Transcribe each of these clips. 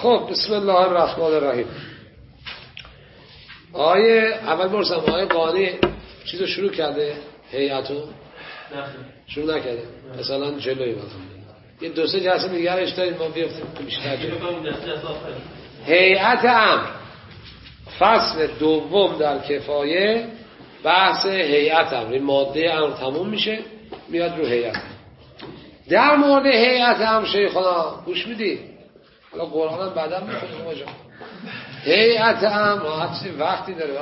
خب بسم الله الرحمن الرحیم. اول برسم آیه قانی چیزو شروع کرده؟ هیئتو شروع نکرده. مثلا جلوی بازم یه دو سه جلسه نگرش داریم ما بیافتیم که بیشتر جلوی. هیئت امر فصل دوم در کفایه بحث هیئت امر، این ماده امر تموم میشه میاد رو هیئت. در مورد هیئت امر شیخنا گوش میدی؟ حالا قرآن هم بعدا میخونیم آجا. هیئت امر هرچی وقتی داره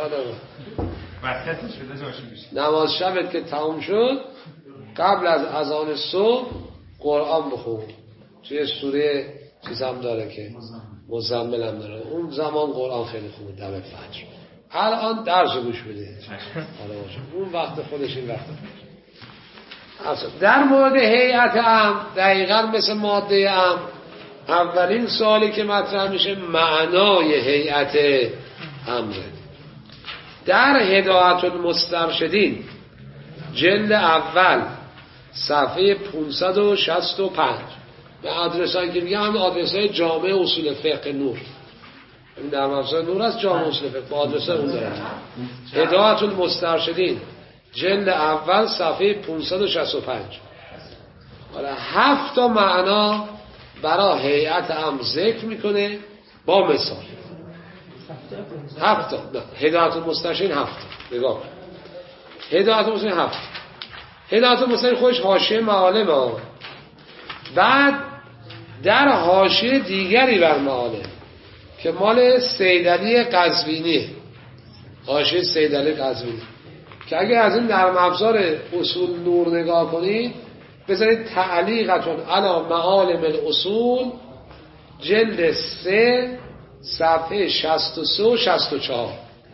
نماز شبت که تموم شد قبل از اذان صبح قرآن بخون. توی سوره چیز هم داره که مزمل هم داره، اون زمان قرآن خیلی خوبه دم فجر. الان درس گوش بده اون وقت خودش این وقت خودش. در مورد هیئت امر دقیقا مثل ماده امر اولین سوالی که مطرح میشه معنای هیئت امر. در هدایت المسترشدین جلد اول صفحه 565 به آدرسایی که میگم آدرسای جامع اصول فقه نور، این در مفصل نور است، جامع اصول فقه با آدرسای اون داره. هدایت المسترشدین جلد اول صفحه 565. حالا 7 تا معنا برای هیئت امر ذکر میکنه با مثال. 7 تا هدایت المسترشدین 7 تا نگاه. هدایت المسترشدین 7. هدایت المسترشدین خودش حاشیه معالم بعد در حاشیه دیگری بر معالم که مال سیدعلی قزوینی، حاشیه سیدعلی قزوینی که اگه از این در ابزار اصول نور نگاه کنید بذارید تعلیقتون علی معالم الاصول جلد 3 صفحه 63 و 64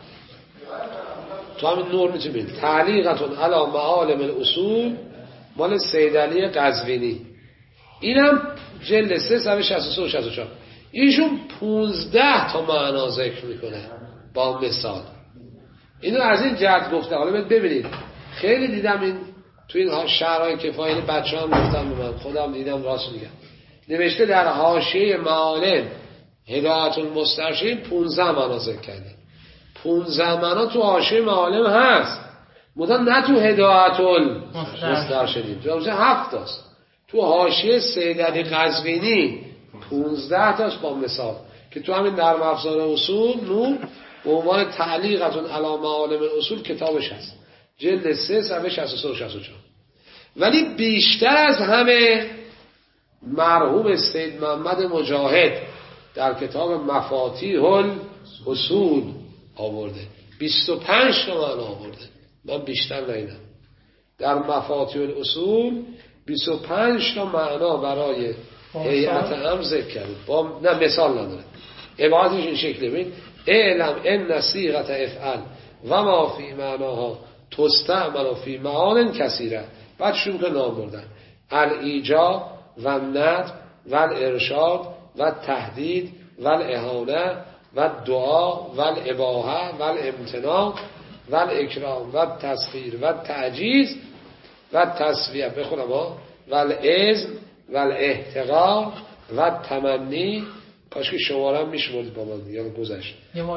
تو همین نور میتونید تعلیقتون علی معالم الاصول مال سیدعلی قزوینی، اینم جلد 3 صفحه 63 و 64. ایشون 15 تا معنا ذکر میکنه با مثال. اینو از این جهت گفته. حالا ببینید خیلی دیدم این تو این شهرهای کفایه بچه‌ها هم گفتن به من، خودم دیدم راست میگم، نوشته در حاشیه معالم هدایت المسترشدین 15 معنا ذکر کرده. 15 معنا تو حاشیه معالم هست، مثلا نه تو هدایت المسترشدین، تو 7 تاست. تو حاشیه سیدعلی قزوینی 15 تاست با مثال که تو همین در افزار اصول نور به عنوان تعلیقتون علی معالم الاصول کتابش هست جلد 3 صفحه 63 و 64. ولی بیشتر از همه مرحوم سید محمد مجاهد در کتاب مفاتیح الاصول آورده 25 تا معنا آورده. من بیشتر ندیدم. در مفاتیح الاصول 25 تا معنا برای هیئت امر ذکر کرده با نه مثال نداره. عبارتش این شکلی ببین اعلم ان صیغه افعل و ما فی معناها تستعمل فی معان کثیره. بعد شروع که نام بردن الایجاب و الندب و الارشاد و التهدید و الاهانه و الدعا و الاباحه و الامتناع و الاکرام و التسخیر و التعجیز و التسویه بخونم و الاذن و الاحتقار و التمنی. کاش که شمارم میشمردید با من یا گذشت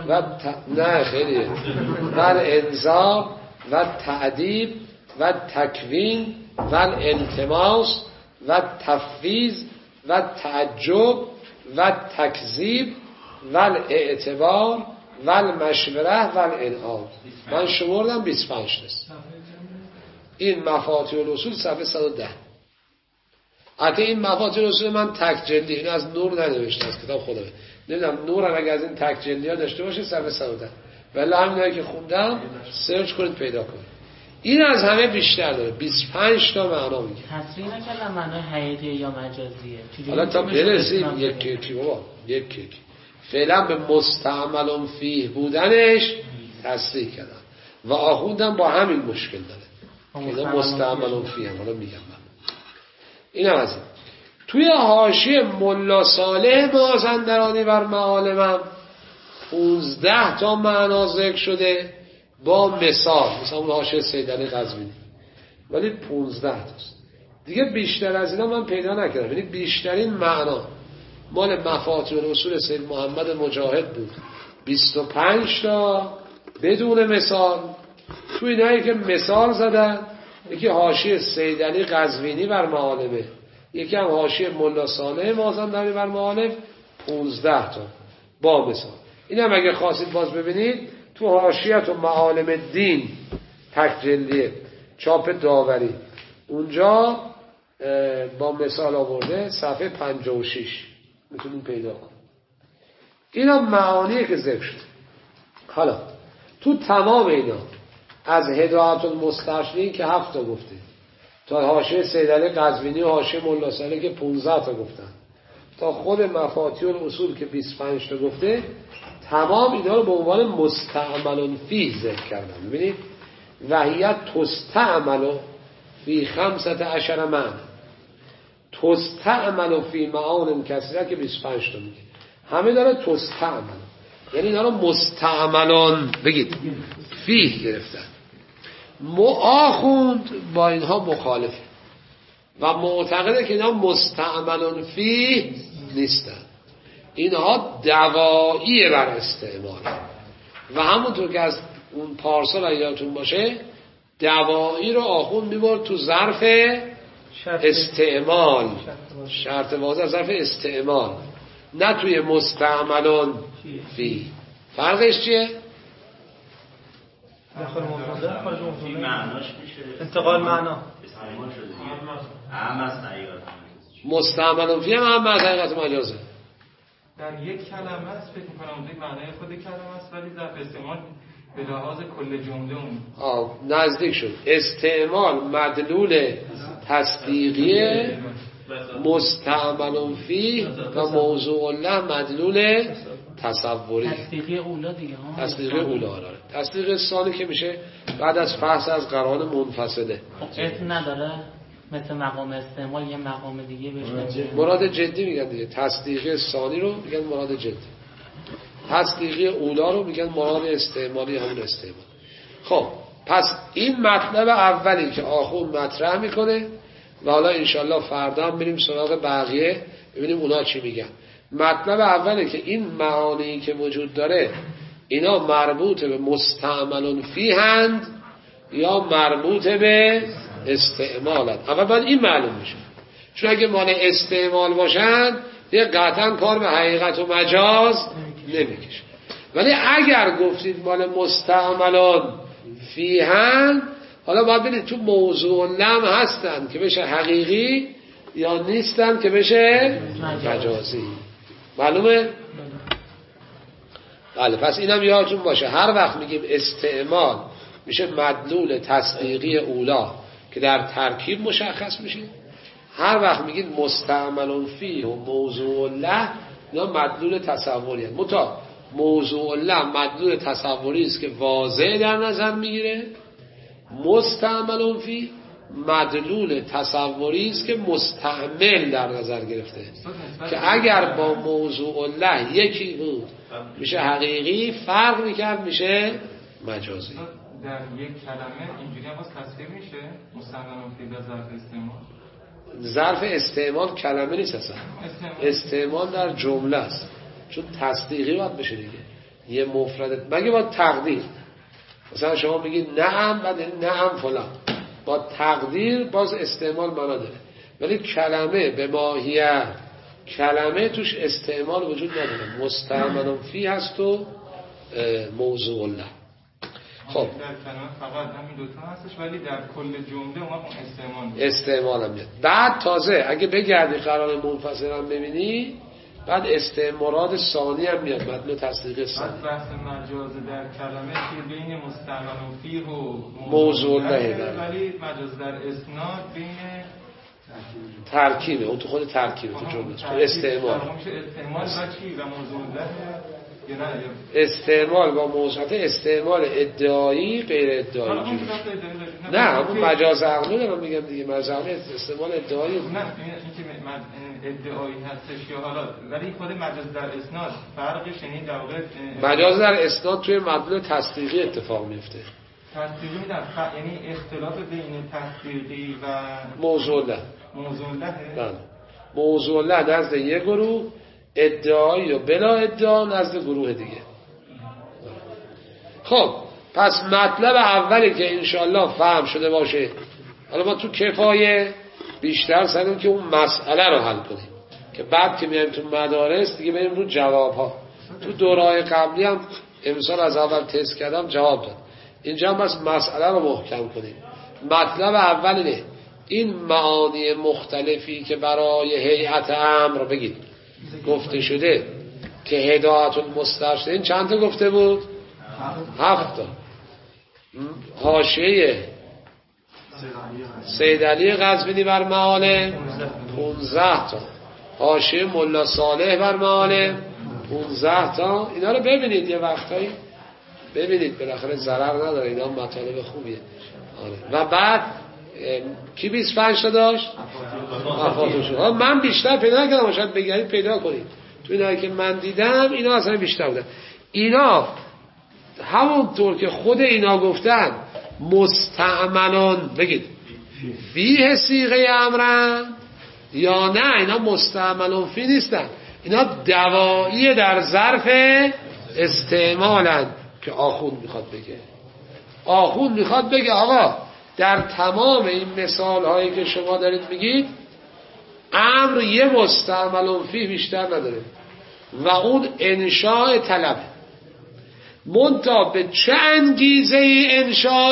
نه خیلی و الانذار و التعذیب و التکوین و الالتماس و التفویض و التعجب و التکذیب و الاعتبار و المشوره و الانعام. من شمردم 25 است. این مفاتیح الاصول صفحه 110. حتی این مفاتیح الاصول من تک جلدی، این از نور ننوشته از کتاب خودمه، نمیدونم نور اگه از این تک جلدی ها داشته باشه صفحه 110. ولی همینایی که خوندم سرچ کنید پیدا کنید. این از همه بیشتر داره 25 تا معنا میگه. تصریح نکردم معنای حقیقی یا مجازیه. حالا تا برسیم یک بابا یک فعلا به مستعمل فیه بودنش تصریح کردم و آخوندم با همین مشکل داره که مستعمل فیه. حالا میگم من اینم از این. توی حاشیه ملا صالح مازندرانی بر معالمم 15 تا معنا ذکر شده با مثال، مثلا اون حاشیه سیدعلی قزوینی، ولی 15 تاست دیگه. بیشتر از اینا من پیدا نکردم. یعنی بیشترین معنا مال مفاتیح الاصول سید محمد مجاهد بود 25 تا بدون مثال. تو اینایی که مثال زدن یکی حاشیه سید علی قزوینی بر معالمه، یکی هم حاشیه ملا صالح مازندرانی بر معالم 15 تا با مثال. این هم اگه خواستید باز ببینید تو حاشیه و معالم الدین تکجلیه چاپ داوری اونجا با مثال آورده صفحه 56 میتونید پیدا کنید. اینا معانیه که ذکر شد. حالا تو تمام اینا از هدایت المستشرقین که 7 تا گفته تا حاشیه سید علی قزوینی و حاشیه ملا صالح که 15 تا گفتن تا خود مفاتیح الاصول که 25 تا گفته، تمام اینا رو به عنوان مستعمل فی ذکر کردن. ببینید وحیت تستعمل فی 15 معنی، تستعمل فی معان کثیره که 25 تا میگه، همه داره تستعمل، یعنی اینا رو مستعملان بگید فی گرفتن. آخوند با اینها مخالفه و معتقده که اینا مستعملان فی نیستن، اینها دوایی بر استعمال و همونطور که از اون پارسال یادتون باشه دوایی رو آخوند میبرد تو ظرف استعمال، شرط واضح ظرف استعمال، نه توی مستعملان فی. فرقش چیه؟ داخل مفرده خارج مفرده معناش میشه انتقال معنا استعمال شده اهم از حقیقت مستعمل فی هم از حقیقت مجازه. در یک کلمه است فکر می‌کنم اون معنای خود کلمه است ولی ظرف استعمال به لحاظ کل جمله اون نزدیک شد. استعمال مدلول تصدیقیه، مستعمل فی و موضوع له مدلول تصوری. تصدیقی اولا دیگه ها. تصدیق اولا آره. تصدیق ثانی که میشه بعد از فحص از قرائن منفصله. اسم نداره مثل مقام استعمال یه مقام دیگه بهش مراد جدی میگن دیگه. تصدیق ثانی رو میگن مراد جدی، تصدیقی اولا رو میگن مراد استعمالی همون استعمال. خب پس این مطلب اولی که آخوند مطرح میکنه و حالا انشالله فردا هم بریم سراغ بقیه ببینیم اونا چی میگن. مطلب اولی که این معانی که وجود داره اینا مربوط به مستعمل فی هند یا مربوط به استعمالند. اول باید این معلوم میشه، چون اگه مال استعمال باشن یه قطعا کار به حقیقت و مجاز نمیکشه. ولی اگر گفتید مال مستعملان فی هند، حالا باید ببینید تو موضوع لم هستن که بشه حقیقی یا نیستن که بشه مجازی. معلومه؟ بله. پس اینم یادتون باشه هر وقت میگیم استعمال میشه مدلول تصدیقی اولا که در ترکیب مشخص میشه، هر وقت میگید مستعمل فی و موضوع له اینا مدلول تصوری هست. متا موضوع له مدلول تصوری است که واضح در نظر میگیره، مستعمل فی مدلول تصوری است که مستعمل در نظر گرفته که اگر با موضوع له یکی بود میشه حقیقی، فرق میکرد میشه مجازی. در یک کلمه اینجوری هم باز تصویر میشه مستعمل فی و ظرف استعمال. ظرف استعمال کلمه نیست اصلا، استعمال در جمله است، چون تصدیقی باید بشه دیگه. یه مفرد مگه با تقدیر، مثلا شما میگید نعم بعد نعم فلان، با تقدیر باز استعمال معنا داره. ولی کلمه به ماهیت کلمه توش استعمال وجود نداره، مستعمل فی هست و موضوع له. خب در کلمه فقط همین دوتا هستش ولی در کل جمله اون استعمال میشه. استعمال هم میاد. بعد تازه اگه بگردی قرار منفصل هم ببینی بعد استعمالات ثانی هم میاد، مدلول تصدیق ثانی. بحث مجاز در کلمه که بین مستعمل فی و موضوع له، ولی مجاز در اسناد بین ترکیبه، اون تو خود ترکیبه تو جمله استعمال. میشه استعمال و چی و موضوع له یا نه استعمال با موضوعات استعمال ادعایی غیر ادعایی. نه همون مجاز عقلی دارم میگم دیگه، مجاز عقلی استعمال ادعایی. نه اینکه ادعایی هستش یا حالا ولی خود مجاز در اسناد فرقش یعنی در واقع مجاز در اسناد توی مدلول تصدیقی اتفاق میفته. تصدیقی یعنی اختلاف بین تصدیقی و موضوع له. موضوع له. بله. موضوع له نزد یک گروه ادعایی و بلا ادعا نزد گروه دیگه. خب پس مطلب اولی که انشالله فهم شده باشه، حالا ما تو کفایه بیشتر سعی که اون مسئله رو حل کنیم که بعد که میایم تو مدارس دیگه بریم رو جواب ها. تو دورهای قبلی هم امسال از اول تست کردم جواب داد. اینجا هم بس مسئله رو محکم کنیم. مطلب اول اینه این معانی مختلفی که برای هیئت امر بگید گفته شده که هدایت المسترشد، این چند تا گفته بود؟ 7 تا. حاشیه سید علی قزوینی بر معالم 15 تا. حاشیه ملا صالح بر معالم 15 تا. اینا رو ببینید یه وقتایی، ببینید بالاخره ضرر نداره، اینا مطالب خوبیه. آره. و بعد کی 25 تا داشت؟ مفاتوش. من بیشتر پیدا نکردم، شاید بگید پیدا کنید. تو اینایی که من دیدم اینا اصلا بیشتر بودن. اینا همونطور که خود اینا گفتن مستعملان بگید فیه صیغه امرن یا نه اینا مستعملان فی نیستن، اینا دوایی در ظرف استعمالن که آخوند میخواد بگه. آخوند میخواد بگه آقا در تمام این مثال هایی که شما دارید میگید امر یه مستعملان فی بیشتر نداره و اون انشاء طلبه. منتها به چه انگیزه ای انشاء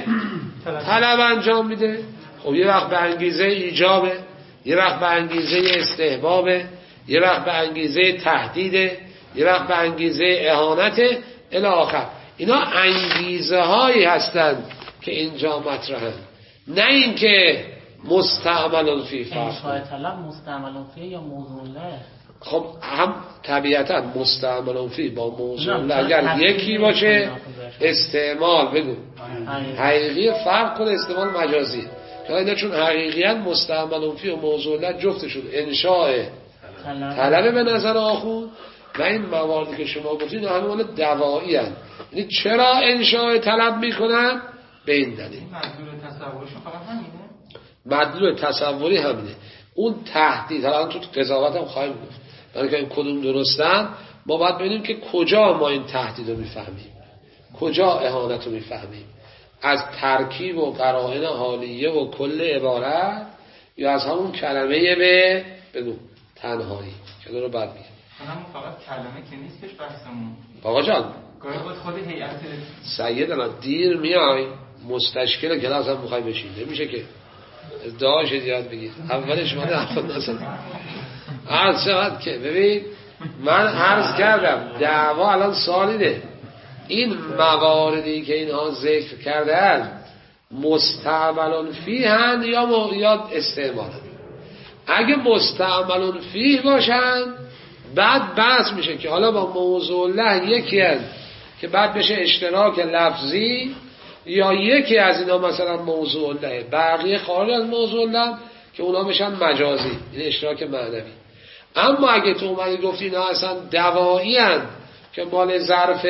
طلب انجام میده؟ خب یه وقت به انگیزه ایجابه، یه وقت به انگیزه استحبابه، یه وقت به انگیزه تهدیده، یه وقت به انگیزه اهانته الی آخر. اینا انگیزه هایی هستند که اینجا مطرحن، نه اینکه مستعمل فی فرق. انشاء طلب مستعمل فی یا موضوع له؟ خب هم طبیعتا مستعمل فی با موضوع له اگر یکی باشه استعمال بگو حقیقی فرق کنه، استعمال مجازی. اینا چون حقیقیاً مستعمل فی و موضوع له جفتشون انشاء طلب به نظر آخون و این مواردی که شما گفتید همه مال دوایی هستند. یعنی چرا انشاء طلب میکنن؟ به این دلیل. مدلول تصورشون فقط همینه؟ مدلول تصوری همینه. اون تهدید الان تو قضاوت هم خواهیم گفت، برای که این کدوم درستن ما باید ببینیم که کجا ما این تهدید رو میفهمیم، کجا اهانت رو میفهمیم، از ترکیب و قرائن حالیه و کل عبارت یا از همون کلمه به بگو تنهایی که رو بعد میگم. همون فقط کلمه که نیستش بحثمون. آقا جان گاهی بود خود هیئت سید الان دیر میای مستشکل کلاس هم میخوای بشین، نمیشه که ادعاش زیاد بگید. اولش من حرف نزدم. عرض شود که ببین من عرض کردم دعوا الان سالیده، این مواردی که اینها ذکر کردن مستعملون فیهن یا استعمالن. اگه مستعملون فیه باشن بعد بحث میشه که حالا با موضوع له یکی هست که بعد بشه اشتراک لفظی یا یکی از اینا مثلا موضوع له، بقیه خارج از موضوع له که اونا بشن مجازی، این اشتراک معنوی. اما اگه تو اومدی گفتی اینا اصلا دوایی هست که مال ظرف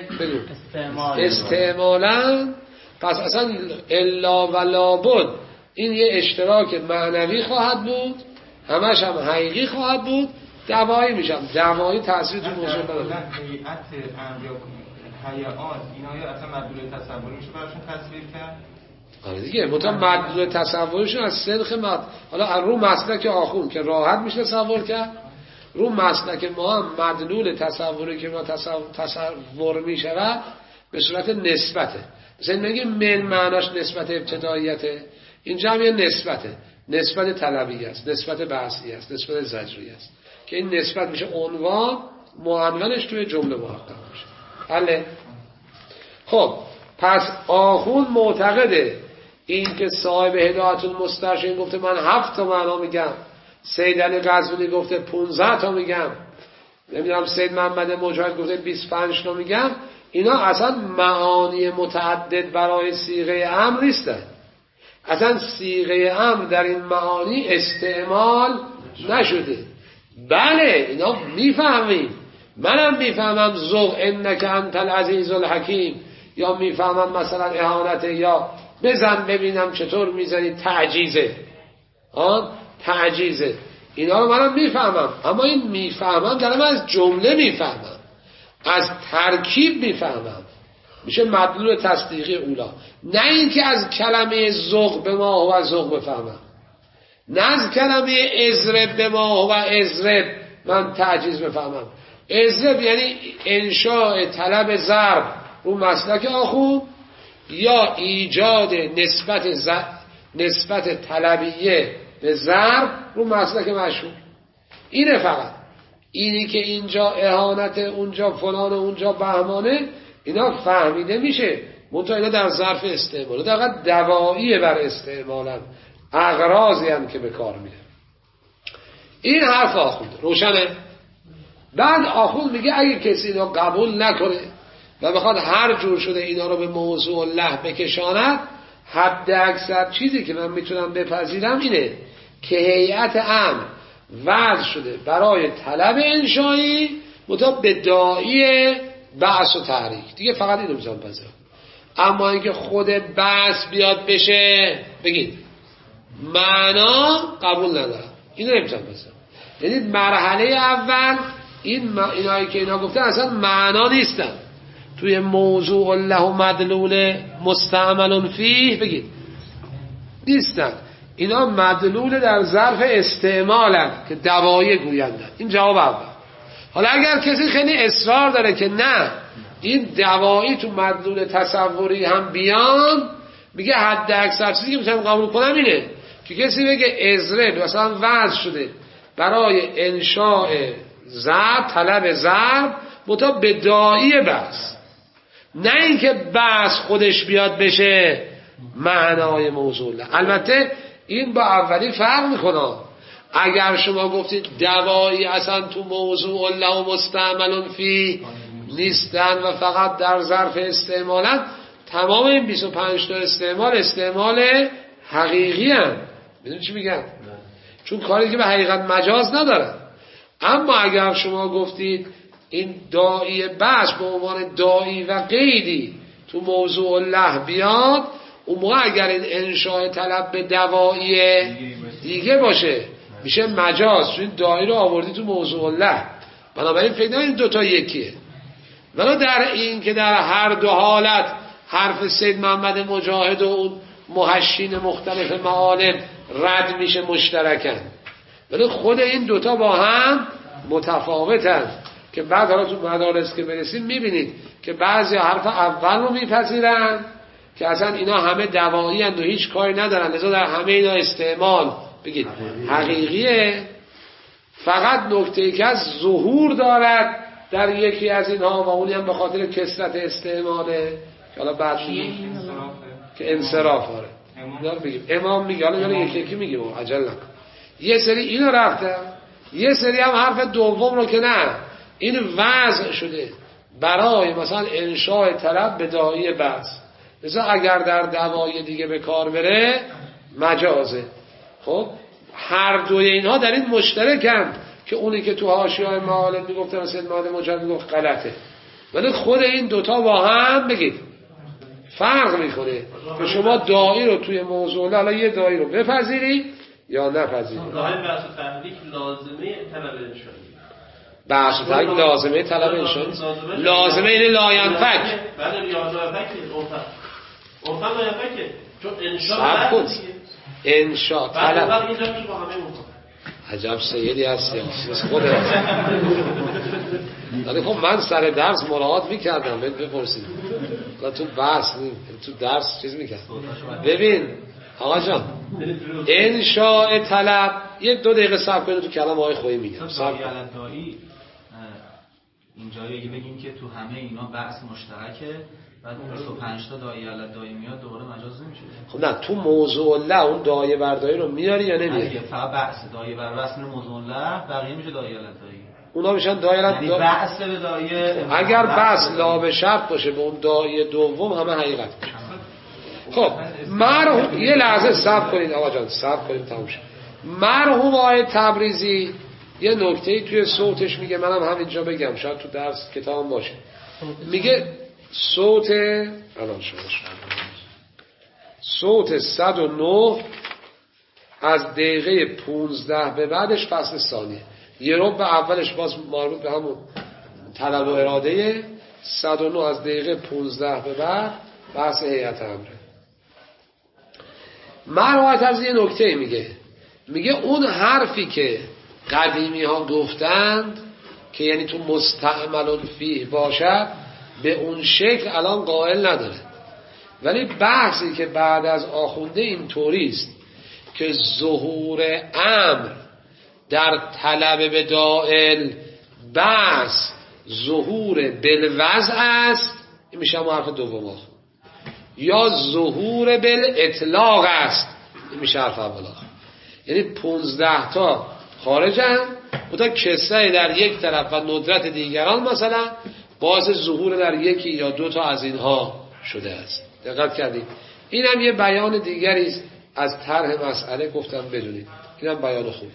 استعمالن، پس اصلا الا و لابد این یه اشتراک معنوی خواهد بود، همش هم حقیقی خواهد بود، دوایی میشم. دوایی تأثیر تو موضوع نداره. هیئت امر یا هیئات اینا یا اصلا مدلول تصوری میشه براشون تصویر کرد؟ آره دیگه مدلول تصوریشون از سلخ حالا رو مسلک آخون که راحت میشه تصور کرد، رو مسلک ما هم مدلول تصوری که ما تصور میشود به صورت نسبته. مثلا میگه من معناش نسبت ابتداییته، اینجا هم یه نسبته، نسبت طلبی است، نسبت بحثی است، نسبت زجری است که این نسبت میشه عنوان، معنونش توی جمله محقق میشه. حله؟ خب پس آخون معتقده این که صاحب هدایت المسترشد گفته من 7 تا معنا میگم، سید علی قزوینی گفته 15 تا میگم، نمیدونم سید محمد مجاهد گفته 25 تا میگم، اینا اصلا معانی متعدد برای صیغه امر نیستن. اصلا صیغه امر در این معانی استعمال نشده. بله اینا میفهمیم، منم میفهمم ذوق انک انت العزیز الحکیم، یا میفهمم مثلا اهانت، یا بزن ببینم چطور میزنی تعجیزه، تعجیزه. اینا رو منم میفهمم، اما این میفهمم دارم از جمله میفهمم، از ترکیب میفهمم، میشه مدلول تصدیقی اولا. نه اینکه از کلمه ذوق به ما و ذوق بفهمم، نه از کلمه اضرب به ما و اضرب من تعجیز بفهمم. اضرب یعنی انشاء طلب ضرب رو مسلک آخوند، یا ایجاد نسبت طلبیه به ضرب رو مسلک مشهور. اینه فقط. اینی که اینجا اهانت، اونجا فلان، اونجا بهمانه، اینا فهمیده میشه، منتها اینا در ظرف استعمال، در واقع دواییه بر استعمالن، اغراضی هم که به کار میره. این حرف آخوند روشنه. بعد آخوند میگه اگه کسی اینا قبول نکنه و بخواد هر جور شده اینا رو به موضوع الله بکشاند، حد اکثر چیزی که من میتونم بپذیرم اینه که هیئت امر وضع شده برای طلب انشایی مطابق به داعی بعث و تحریک، دیگه فقط اینو میتونم بپذیرم. اما اینکه خود بعث بیاد بشه بگید معنا قبول ندارم، اینو نمیتونم بپذیرم. یعنی مرحله اول اینایی که اینا گفتن اصلا معنا نیستن، توی موضوع الله و مدلول مستعمل فیه بگید نیستن، اینا مدلول در ظرف استعمالن که دوایی گویندن. این جواب اول. حالا اگر کسی خیلی اصرار داره که نه این دوایی تو مدلول تصوری هم بیان، میگه حد اکثر چیزی که میتونم قبول کنم اینه که کسی بگه ازرب مثلا وضع شده برای انشاء ضرب، طلب ضرب مطابق به داعی بس، نه اینکه بس خودش بیاد بشه معنای موضوع الله. البته این با اولی فرق میکنه. اگر شما گفتید دوایی اصلا تو موضوع الله و مستعمل فی نیستن و فقط در ظرف استعمالن، تمام این 25 تا استعمال حقیقی هم. میدونی چی میگم؟ چون کاری که به حقیقت مجاز ندارن. اما اگر شما گفتید این داعی بس به عنوان داعی و قیدی تو موضوع الله بیاد، اون موقع اگر این انشاء طلب به دوایی دیگه باشه میشه مجاز، چون این داعی رو آوردی تو موضوع الله. بنابراین فکر نکنید این دوتا یکیه. ولی در این که در هر دو حالت حرف سید محمد مجاهد و اون محشین مختلف معالم رد میشه مشترکن، ولی خود این دوتا با هم متفاوتن که بعد حالا تو مدارس که برسیم میبینید که بعضی حرف اول رو میپذیرن که اصلا اینا همه دوایی هستند و هیچ کاری ندارن، لذا در همه اینا استعمال بگید حقیقیه. فقط نکته‌ای که از ظهور دارد در یکی از اینها و اونی هم به خاطر کثرت استعماله که حالا بعد که انصراف داره اینا بگیم. امام میگه، حالا یکی میگیم عجل نکن. یه سری اینو رفتن، یه سری هم حرف دوم رو که نه این وضع شده برای مثلا انشاء طلب به داعی بس، مثلا اگر در دوای دیگه به کار بره مجازه. خب هر دوی اینها در این مشترکن که اونی که تو حاشیه معالم میگفتن سید محمد مجاهد میگفت غلطه، ولی خود این دوتا با هم بگید فرق میکنه که شما داعی رو توی موضوع حالا یه داعی رو بپذیری یا نپذیری. داعی بحث و تحریک لازمه طلب انشایی، بحث و تحریک لازمه طلب انشایی، لازمه اینه لاینفک. بله لاینفک اونفا لاینفکه، چون انشاء بحث انشاء طلب بعد اینجا میشه با همه اونفا. عجب سیدی هستی خودت. ولی خب من سر درس مراعات میکردم، بپرسید حالا تو بحث تو درس چیز میکرد. ببین آقا جان انشاء طلب یک 2 دقیقه صبر کنید تو کلام آقای خویی میگم. داعی اینجا یکی بگیم که تو همه اینا بحث مشترکه، بعد 25 تا داعی داعی میاد دوباره مجاز نمیشه. خب نه تو موضوع الله اون داعی بردایی رو میاری یا نمیاری؟ فقط بحث داعی بر رسم موضوع الله، بقیه میشه داعی داعی. اونا میشن داعی یعنی بحث به داعی. اگر بحث لا به شرط باشه به اون داعی دوم همه حقیقت میشه. خب مرحوم یه لحظه صبر کنید آقا جان، صبر کنید تموم شد. مرحوم آقای تبریزی یه نکته‌ای توی صوتش میگه، منم همینجا بگم شاید تو درس کتاب باشه. میگه صوت الان شما صوت 109 از دقیقه 15 به بعدش فصل ثانیه. یه ربع اولش باز مربوط به همون طلب و اراده. 109 از دقیقه 15 به بعد بحث هیئت امره. مروایت از یه نکته میگه اون حرفی که قدیمی ها گفتند که یعنی تو مستعمل فیه باشد به اون شکل الان قائل نداره، ولی بحثی که بعد از آخونده این طوریست که ظهور امر در طلب بدائل بحث ظهور بالوضع است، این میشه همون حرف دوم آخون، یا ظهور بالاطلاق است، این میشه حرف اول آخون. یعنی 15 تا خارجن و تا کسره در یک طرف و ندرت دیگران مثلا باعث ظهور در یکی یا دو تا از اینها شده است. دقت کردید؟ این هم یه بیان دیگری است از طرح مسئله، گفتم بدونید این هم بیان خوبی.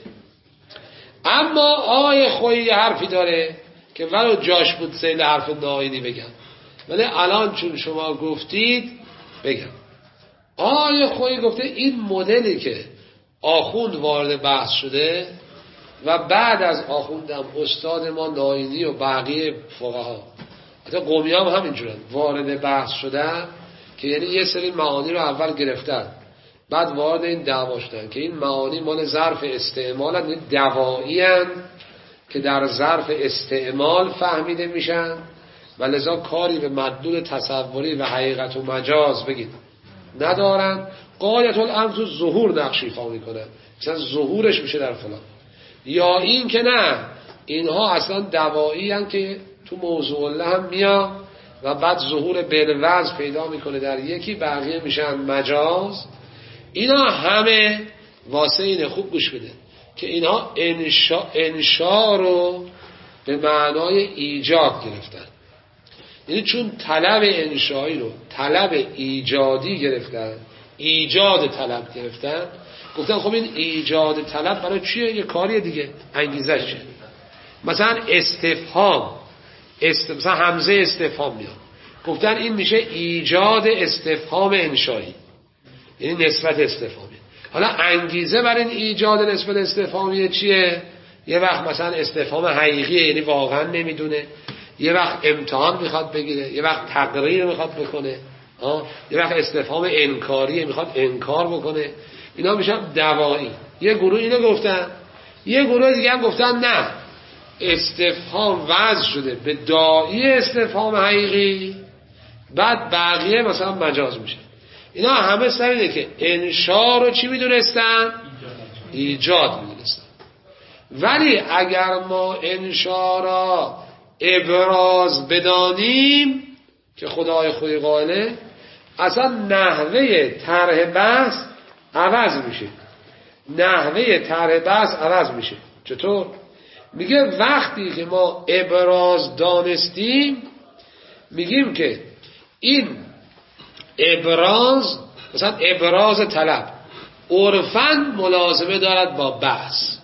اما آقای خویی یه حرفی داره که ولو جاش بود سیل حرف ناینی بگم، ولی الان چون شما گفتید بگم. آقای خویی گفته این مدلی که آخوند وارد بحث شده و بعد از آخوندم استاد ما ناینی و بقیه فقها حتی قومی هم همینجورن وارد بحث شدن که یعنی یه سری معانی رو اول گرفتن بعد وارد این دعوا شدن که این معانی مال ظرف استعمال هستند، دوایی هستند که در ظرف استعمال فهمیده میشن و لذا کاری به مدلول تصوری و حقیقت و مجاز بگید ندارن. غایت الامر تو ظهور نقش ایفا میکنه، مثلا ظهورش میشه در فلان، یا این که نه اینها اصلا دوایی هستند که تو موضوع الله هم میاد و بعد ظهور بالوضع پیدا میکنه در یکی، بقیه میشن مجاز. اینا همه واسه اینه، خوب گوش بده که اینها انشا رو به معنای ایجاد گرفتن، یعنی چون طلب انشایی رو طلب ایجادی گرفتن، ایجاد طلب گرفتن، گفتن خب این ایجاد طلب برای چیه؟ یه کاری دیگه، انگیزه چیه؟ مثلا استفهام مثلا همزه استفهام میاد، گفتن این میشه ایجاد استفهام انشایی، یعنی نسبت استفهامی. حالا انگیزه برای این ایجاد نسبت استفهامی چیه؟ یه وقت مثلا استفهام حقیقیه، یعنی واقعا نمیدونه، یه وقت امتحان میخواد بگیره، یه وقت تقریر میخواد بکنه، یه وقت استفهام انکاریه میخواد انکار بکنه. اینا میشن دوایی. یه گروه اینو گفتن، یه گروه دیگه هم گفتن نه استفهام وضع شده به داعی استفهام حقیقی، بعد بقیه مثلا مجاز میشه. اینا همه سر اینه که انشا رو چی میدونستن؟ ایجاد میدونستن. ولی اگر ما انشا را ابراز بدانیم که خدای خوی قائله، اصلا نحوه طرح بحث عوض میشه، نحوه طرح بحث عوض میشه. چطور؟ میگه وقتی که ما ابراز دانستیم میگیم که این ابراز، مثلا ابراز طلب عرفاً ملازمه دارد با بحث،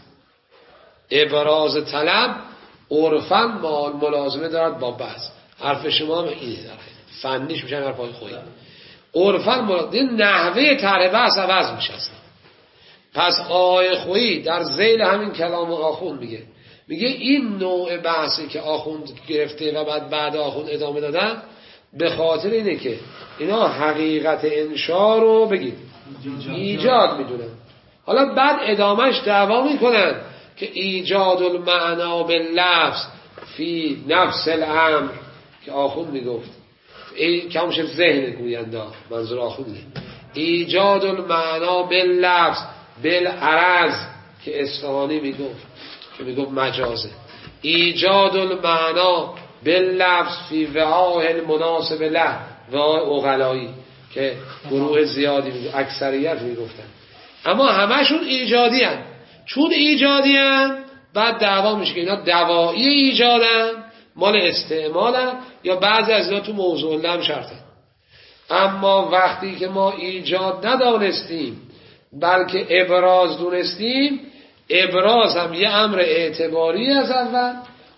ابراز طلب عرفاً ملازمه دارد با بحث. حرف شما اینه، داره فنیش میشه حرفای خویی. عرفاً ملازمه، نحوه طرح بحث عوض میشه اصلا. پس آقای خویی در ذیل همین کلام آخوند میگه این نوع بحثی که آخوند گرفته و بعد آخوند ادامه دادن به خاطر اینه که اینا حقیقت انشا رو بگید ایجاد میدونن. حالا بعد ادامهش دعوا میکنن که ایجاد المعنا باللفظ فی نفس الامر که آخوند میگفت، کمش ذهن گوینده، منظور آخونده، ایجاد المعنا باللفظ بالعرض که اصفهانی میگفت مجازه، ایجاد المعنا باللفظ فی وعاء المناسب له وعاء عقلایی که گروه زیادی اکثریت میگفتن. اما همشون ایجادی هن. چون ایجادی هن بعد دعوا میشه که اینا دوایی ایجادن مال استعمالن یا بعضی از اینا تو موضوع الله هم شرطن. اما وقتی که ما ایجاد ندانستیم بلکه ابراز دونستیم، ابراز هم یه امر اعتباری از اول،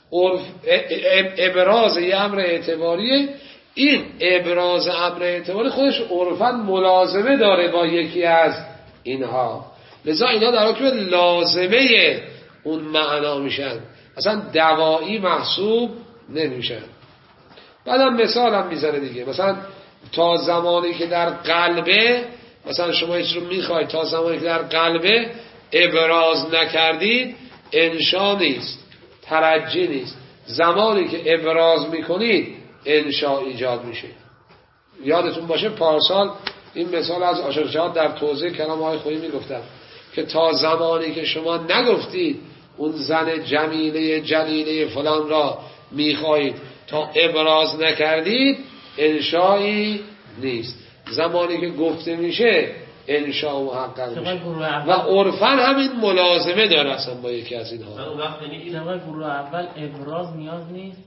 ابراز یه امر اعتباریه، این ابراز امر اعتباری خودش عرفاً ملازمه داره با یکی از اینها. لذا اینا در حکم لازمه اون معنا میشن، اصلا دوایی محسوب نمیشن. بعدم مثال هم میزنه دیگه، مثلا تا زمانی که در قلبه، مثلا شما هیچ رو میخواید تا زمانی که در قلبه ابراز نکردید انشا نیست، ترجی نیست. زمانی که ابراز میکنید انشا ایجاد میشه. یادتون باشه پارسال این مثال از عاشق جهاد در توضیح کلام آقای خویی میگفتم که تا زمانی که شما نگفتید اون زن جمیله جلیله فلان را میخواهید، تا ابراز نکردید انشایی نیست. زمانی که گفته میشه انشا محقق میشه و عرفاً همین ملازمه داره اصلا با یکی از اینها. طبق گروه اول ابراز نیاز نیست.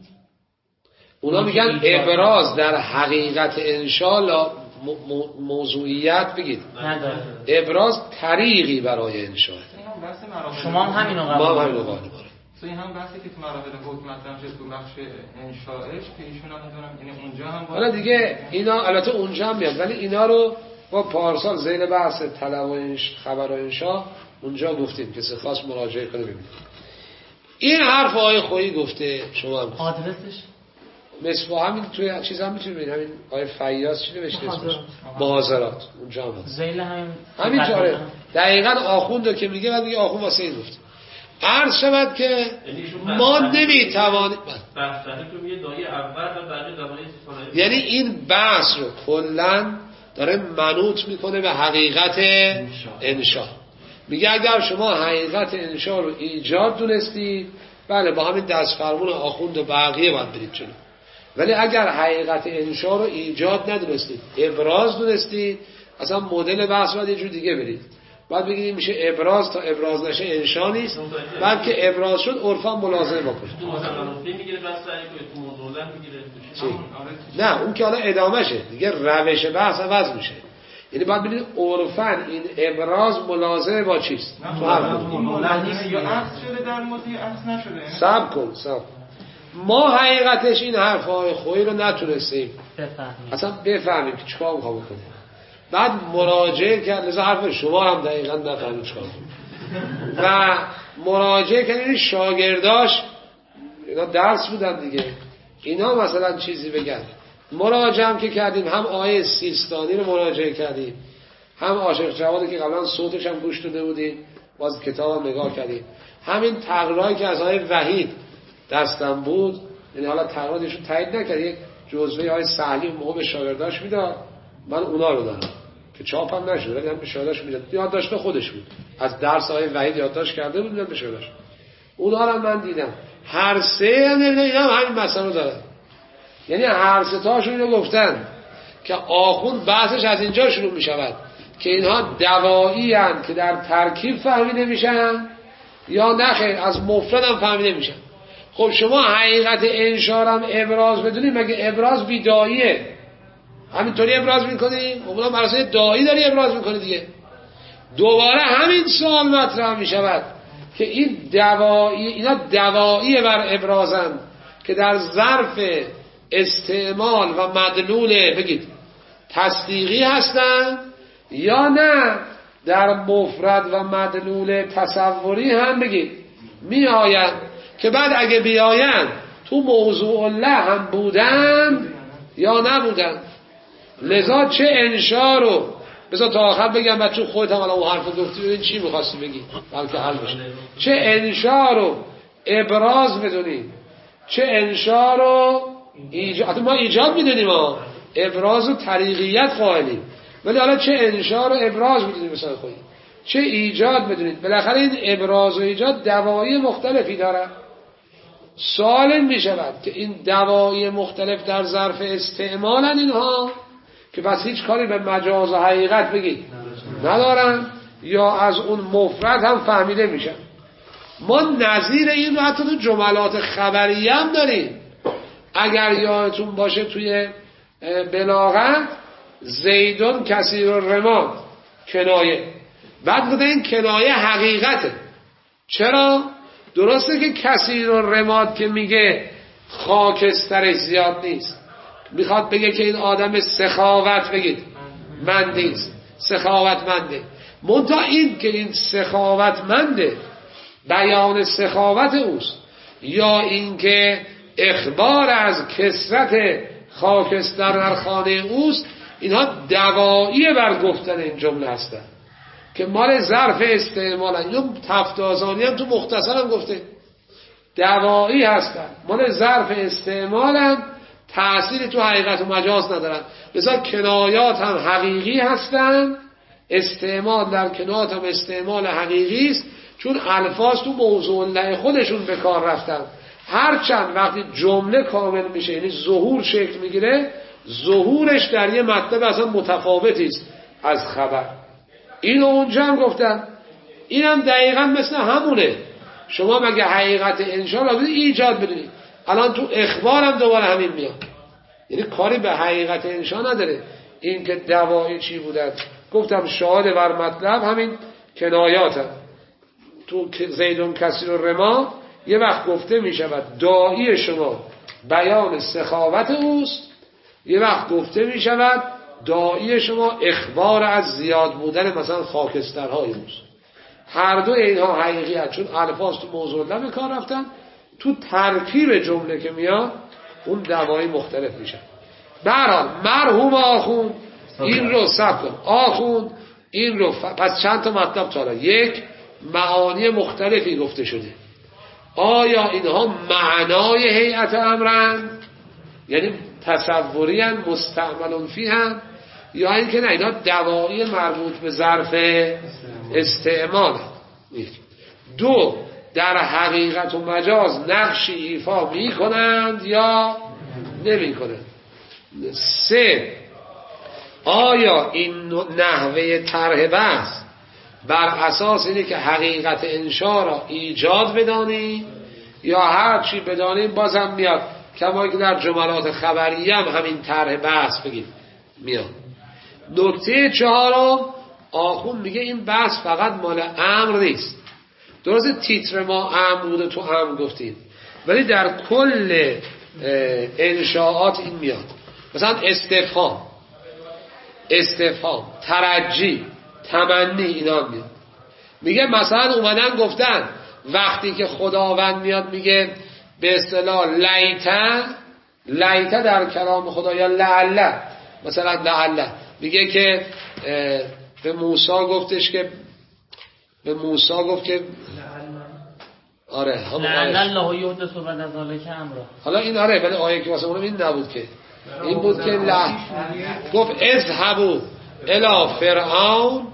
اونا میگن ابراز در حقیقت انشا موضوعیت بگید نداره، ابراز طریقی برای انشا. شما هم همینو قبول ما هم همینو قبول داریم. این هم بحثی که تو مراحل حکم مطرح شد تو بخش انشائش که ایشون هم میدونم یعنی اونجا هم حالا دیگه اینا البته اونجا هم میاد، ولی اینا رو با پارسال ذیل بحث طلب و خبر و انشا اونجا گفتیم که کسی خواست مراجعه کنه ببینید. این حرف آقای خویی گفته، شما هم آدرسش مصباح همین توی چیز هم میتونید ببینید، همین آقای فیاض چی نوشته اسمش؟ محاضرات اونجا هم هست. ذیل همین جاره دقیقاً آخوندو که میگه بعد میگه آخوند واسه این گفت. عرض شود که ما نمیتوانیم بحثتون میگه دایه اول و بعد دایه ثانی، یعنی این بحث رو کلاً داره منوط میکنه به حقیقت انشا. میگه اگر شما حقیقت انشا رو ایجاد دونستید، بله با همین دست فرمون آخوند و بقیه باید برید جلو. ولی اگر حقیقت انشا رو ایجاد ندونستید، ابراز دونستید، اصلا مدل بحث باید یه جور دیگه برید. بعد بگید میشه ابراز، تا ابراز نشه انشا نیست، بعد که ابراز شد عرفاً ملازمه بکنید. تو مثلا میگیره بحث تو موضوع میگیره. نه اون که حالا ادامهشه دیگه، روش بحث عوض میشه. یعنی باید ببینید عرفاً این ابراز ملازمه با چیست؟ تو هر معنی یا عکس شده در مورد یا عکس نشده. صبر کن. ما حقیقتش این حرفای خویی رو نتونستیم اصلا بفهمیم که چیکار می‌خوام بکنیم. بعد مراجعه کرد، لذا حرف شما هم دقیقاً نفهمید چیکار کنید. و مراجعه کردن شاگرداش، اینا درس بودن دیگه، اینا مثلا چیزی بگن. مراجعه هم که کردیم، هم آیه سیستانی رو مراجعه کردیم، هم عاشق جوادی که قبلا صوتش هم گوش داده بودیم، باز کتاب هم نگاه کردیم. همین تقریرایی که از آیه وحید دستم بود، یعنی حالا تقریرشو تایید نکرد، یک جزوه آیه سهلی موقع به شاگرداش میداد، من اونا رو دارم که چاپ هم نشد، ولی هم به شاگرداش میداد، یادداشت خودش بود، از درس آیه وحید یادداشت کرده بود، میداد به شاگرداش. اونا رو من دیدم، هر سه اینا هم همین مسئله داره. یعنی هر سه تاشون اینو گفتن که آخوند بحثش از اینجا شروع می شود که اینها دوایی هستند که در ترکیب فهمیده میشن یا نخیر از مفرد هم فهمیده میشن. خب شما حقیقت انشا هم ابراز بدونید، مگه ابراز بی داییه؟ همینطوری ابراز میکنی؟ اونا مراسم دایی داری ابراز میکنی دیگه. دوباره همین سوال مطرح می شود که این دوایی، اینا دوایی بر ابرازن که در ظرف استعمال و مدلول بگید تصدیقی هستن یا نه در مفرد و مدلول تصوری هم بگید می آین، که بعد اگه بیاین تو موضوع الله هم بودن یا نبودن. لذا چه انشا رو بذار تا آخر بگم، بعد تو خودت هم الان اون حرف گفتی ببین چی می‌خواستی بگی بلکه حل بشه. چه انشا رو ابراز بدونیم، چه انشا رو ایجاد. ما ایجاد میدونیم، ما ابراز و طریقیت قائلیم، ولی حالا چه انشا رو ابراز میدونیم مثلا خودی، چه ایجاد بدونید. بالاخره این ابراز و ایجاد دوایی مختلفی داره. سوال میشود که این دوایی مختلف در ظرف استعمالن اینها که بس هیچ کاری به مجاز و حقیقت بگید ندارن، یا از اون مفرد هم فهمیده میشن. ما نظیر این رو حتی تو جملات خبریه هم داریم. اگر یادتون باشه توی بلاغت زیدون کثیر الرماد کنایه، بعد بوده این کنایه حقیقته. چرا؟ درسته که کثیر الرماد که میگه خاکسترش زیاد نیست، میخواد بگه که این آدم سخاوت بگید مندیست، سخاوت منده، منتها این که این سخاوتمنده، بیان سخاوت اوست، یا اینکه اخبار از کثرت خاکستر در خانه اوست، اینها دوایی بر گفتن این جمله هستن که مال ظرف استعمال. اینو تفتازانی هم تو مختصر هم گفته دوایی هستن، مال ظرف استعمال هم، تأثیری تو حقیقت و مجاز ندارن. لذا کنایات هم حقیقی هستن، استعمال در کنایات هم استعمال حقیقی است، چون الفاظ تو موضوع لعه خودشون به کار رفتن. هرچند وقتی جمله کامل میشه، یعنی ظهور شکل میگیره، ظهورش در یه مطلب اصلا متفاوتی است از خبر. اینو اونجا هم گفتن، اینم دقیقا مثل همونه. شما مگه حقیقت انشاء لازم ایجاد بدونید، الان تو اخبارم دوباره همین میاد، یعنی کاری به حقیقت انشاء نداره. این که دوایی چی بودن گفتم شاهد بر مطلب همین کنایات هم. تو زیدون کثیر الرما یه وقت گفته می شود داعی شما بیان سخاوت اوست، یه وقت گفته می شود داعی شما اخبار از زیاد بودن مثلا خاکسترهای اوست. هر دو اینها حقیقی هست، چون الفاظ تو موضوع لب کار رفتن، تو ترکیب جمله که میاد اون دوایی مختلف میشن. برحال مرحوم آخوند این رو سب کن، آخوند این رو پس چند تا مطلب چاره. یک، معانی مختلفی گفته شده. آیا اینها معنای هیئت امرن، یعنی تصوری هم مستعملون فی هم، یا اینکه نه اینا دوایی مربوط به ظرف استعمال. دو، در حقیقت و مجاز نقشی ایفا می کنند یا نمی کنند. سه، آیا این نحوه طرح بحث بر اساس اینه که حقیقت انشا را ایجاد بدانیم یا هر چی بدانیم بازم میاد، کما که در جملات خبری هم همین طرح بحث بگیم میاد. نکته چهارم، آخوند میگه این بحث فقط مال امر نیست. درسته تیتر ما امر بوده، تو امر گفتیم، ولی در کل انشاءات این میاد. مثلا استفهام، ترجی، تمنی، اینا میاد. میگه مثلا اومدن گفتن وقتی که خداوند میاد میگه به اصطلاح لیته در کلام خدا، یا لعله، مثلا لعله میگه که به موسی گفتش که آره لعل الله یحدث بعد ذلک امرا. حالا این آره، ولی آیه که واسه اونم این نبود که، این بود که گفت اذهبوا الی فرعون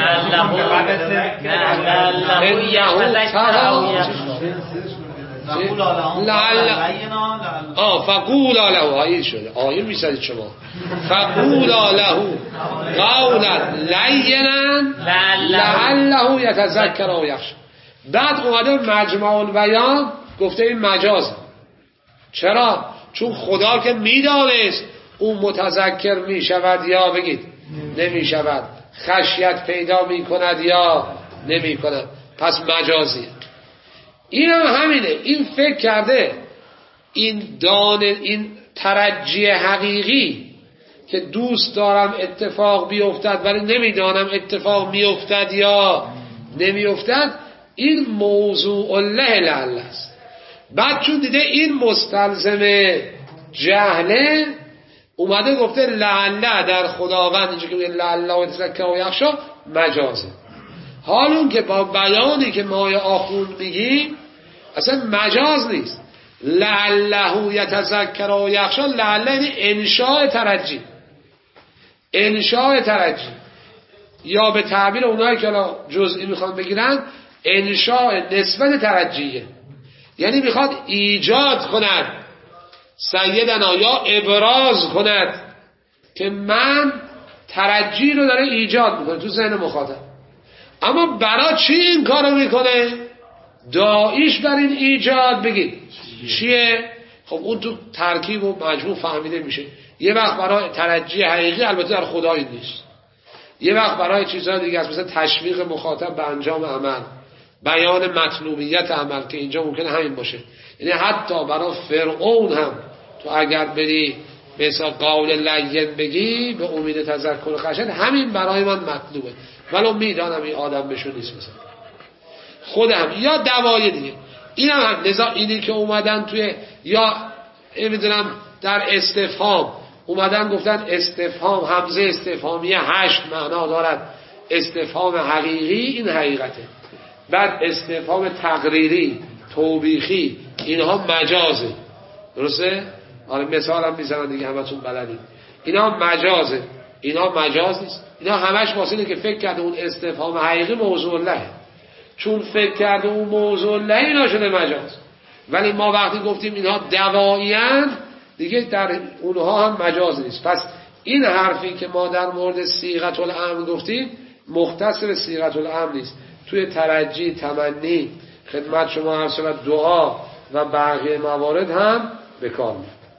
فقولا له، آیه شده، آیه میسازید شما، فقولا له قولا لینا لعله یتذکر و یخشی. بعد اومده مجمع البیان گفته این مجاز. چرا؟ چون خدا که میدانست اون متذکر میشود یا بگید نمیشود، خشیت پیدا میکند یا نمیکند، پس مجازیه. این هم همینه. این فکر کرده این ترجی حقیقی که دوست دارم اتفاق بیفتد ولی نمیدانم اتفاق میفتد یا نمیفتد، این موضوع لعل است. بعد چون دیده این مستلزم جهله، اومده گفته لعله در خداوند، اینجا که لعله و یتذکر و یخشی مجازه. حال اون که با بیانی که ما آخوند میگیم اصلا مجاز نیست. لعله یتذکر و یخشی، لعله یعنی انشاء ترجی، یا به تعبیر اونایی که الان جزئی میخوان بگیرن انشاء نسبت ترجیه، یعنی میخواد ایجاد کند سیدنا، یا ابراز کند که من ترجی رو داره ایجاد میکنه تو ذهن مخاطب. اما برای چی این کارو میکنه؟ داعیش بر این ایجاد بگید چیه؟ خب اون تو ترکیب و مجموع فهمیده میشه. یه وقت برای ترجی حقیقی، البته در خدایی نیست، یه وقت برای چیزهای دیگه است، مثل تشویق مخاطب به انجام عمل، بیان مطلوبیت عمل که اینجا ممکنه همین باشه. یعنی حتی برای فرعون هم تو اگر بری مثلا قول لین بگی به امید تذکر خشن، همین برای من مطلوبه، ولو میدانم این آدم بشون نیست. مثلا خودم یا دوای دیگه اینم هم لذا اینی که اومدن توی یا میدونم در استفهام اومدن گفتن استفهام همزه استفهامیه 8 معنا دارد، استفهام حقیقی این حقیقته، بعد استفهام تقریری توبیخی اینها مجازه، درسته؟ آره مثال هم میزنن دیگه همتون بلدید، اینا مجازه، اینا مجاز نیست، اینا همش واسه اینه که فکر کرده اون استفهام حقیقی موضوع لهه، چون فکر کرده اون موضوع له اینا شده مجاز. ولی ما وقتی گفتیم اینها دوایی‌اند دیگه در اونها هم مجاز نیست. پس این حرفی که ما در مورد صیغة الامر گفتیم مختص به صیغة الامر نیست، توی ترجی، تمنی، خدمت شما عرض شود دعا و بقیه موارد هم به کار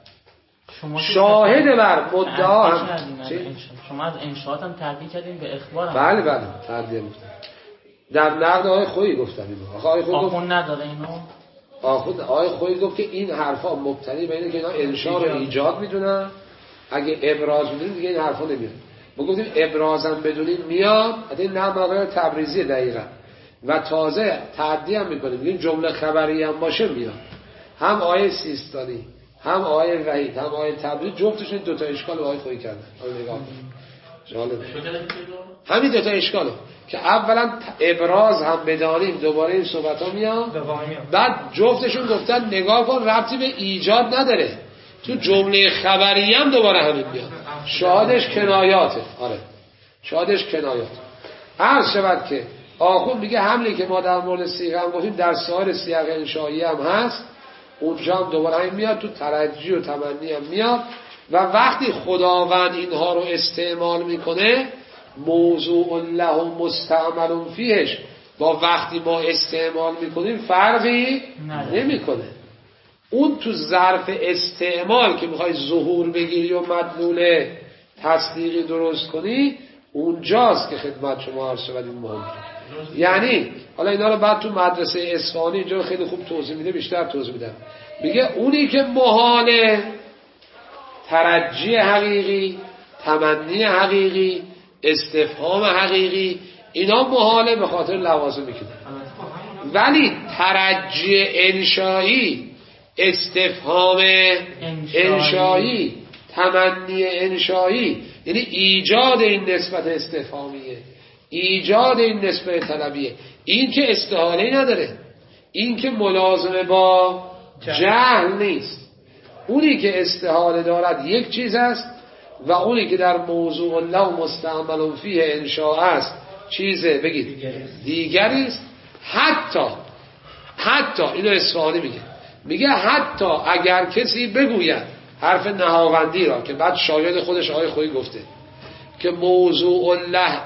میاد. شاهد بر مدعا هم شما از انشاءات هم تعبیر کردین به اخبار هم. بله بله تعبیر گفتم در نقد آقای خویی گفتم اینو. آقای خویی گفت نداره اینو. آقای خویی گفت که این حرفا مبتنی به اینه که اینا انشاء رو ایجاد میدونن، اگه ابراز میدونیم دیگه این حرفا نمیاد. ما گفتیم ابرازم بدونیم میاد، این نه مقاله تبریزی دقیقاً و تازه تعدی هم میکنیم، این جمله خبری هم باشه میاد. هم آیه سیستانی هم آیه وحید هم آیه تبریز جفتشون دو تا اشکال آقای خویی کردن. نگاه جالب همین دو تا اشکاله که اولا ابراز هم بدانیم، دوباره این صحبت ها میاد، بعد جفتشون گفتن نگاه کن ربطی به ایجاد نداره، تو جمله خبری هم دوباره همین میاد، شاهدش کنایاته. آره شاهدش کنایات. عرض شود که آخون میگه حملی که ما در مورد صیغه هم گفتیم در سایر سیاق انشایی هم هست، اونجا هم دوباره همین میاد، تو ترجی و تمنی هم میاد. و وقتی خداوند اینها رو استعمال میکنه موضوع له مستعمل فیهش با وقتی ما استعمال میکنیم فرقی نمیکنه. اون تو ظرف استعمال که میخوای ظهور بگیری و مدلول تصدیقی درست کنی اونجاست که خدمت شما عرض شود این مهمه. یعنی حالا اینا رو بعد تو مدرسه اصفهانی اینجا خیلی خوب توضیح میده، بیشتر توضیح میدم. میگه اونی که محاله ترجی حقیقی، تمنی حقیقی، استفهام حقیقی اینا محاله به خاطر لوازمی که داره. ولی ترجی انشایی، استفهام انشایی، تمنی انشایی یعنی ایجاد این نسبت استفهامیه، ایجاد این نسبت طلبیه، این که استحاله نداره، این که ملازمه با جهل نیست. اونی که استحاله دارد یک چیز است و اونی که در موضوع الله مستعمل فیه انشاء است چیزه بگید دیگری است. حتی اینو اصفهانی میگه حتی اگر کسی بگوید حرف نهاوندی را که بعد شاید خودش آقای خویی گفته که موضوع الله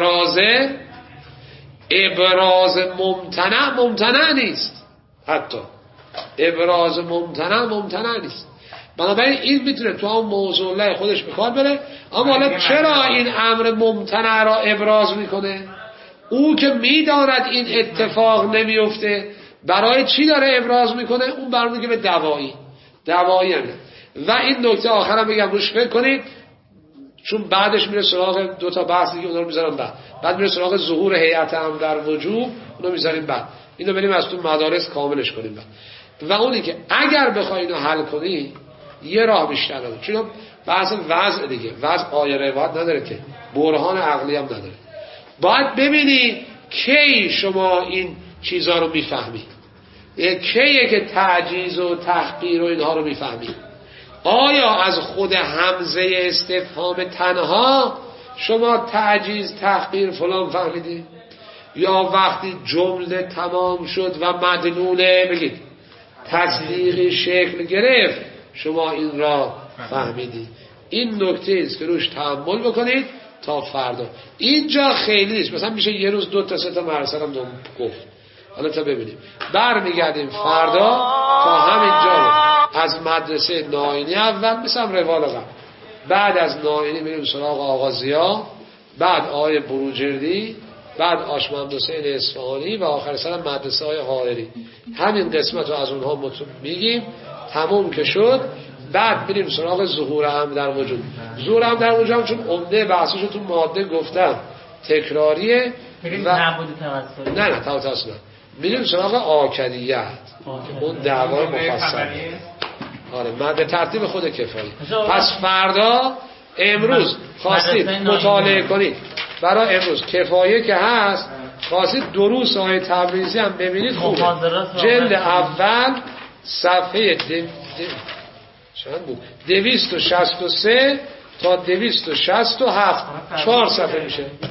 ابراز ممتنع نیست، حتی ابراز ممتنع نیست. بنابراین این میتونه تو هم موضوع الله خودش به کار بره. اما حالا چرا این امر ممتنع را ابراز میکنه؟ او که میداند این اتفاق نمیفته برای چی داره ابراز میکنه؟ اون برمیگه به دوایی هم. و این نکته آخرم بگم روش فکر کنید، چون بعدش میره سراغ دو تا بحث دیگه، اونا رو میذارم بعد میره سراغ ظهور هیئت امر در وجوب، اونا میذاریم بعد. اینو بریم از تو مدارس کاملش کنیم بعد. و اونی که اگر بخوای اینو حل کنی یه راه بیشتر نداره، چون بحث وضع دیگه، وضع آیه روایت نداره که، برهان عقلی هم نداره. باید ببینی کی شما این چیزها رو میفهمی، کیه که تعجیز و تحقیر و اینها رو میفهمی. آیا از خود همزه استفهام تنها شما تعجیز تحقیر فلان فهمیدی، یا وقتی جمله تمام شد و مدلوله بگید تصدیقی شکل گرفت شما این را فهمیدی؟ این نکته است که روش تأمل بکنید تا فردا. اینجا خیلی نیست، مثلا میشه یه روز 2 تا 3 تا مرسل هم گفت. حالا تا ببینیم برمیگردیم فردا تا همینجا رو از مدرسه ناینی اول مثلا روال قبل، بعد از ناینی میریم سراغ آقا ضیا، بعد آقای بروجردی، بعد آشمند حسین اصفهانی و آخر سر مدرسه های حائری. همین قسمت رو از اونها میگیم. تموم که شد بعد بریم سراغ ظهور هم در وجود. ظهور هم در وجود هم چون عمده بحثشو تو ماده گفتم تکراریه بریم و نبود توسلی. نه توسل نه. بریم سراغ آکدیت، اون دعوای مفصل. آره من به ترتیب خود کفایی. پس فردا امروز خواستید مطالعه کنید برای امروز کفایه که هست، خواستید دروس های تبریزی هم ببینید خوبه. جلد اول صفحه چند بود 263 تا 267 4 صفحه میشه.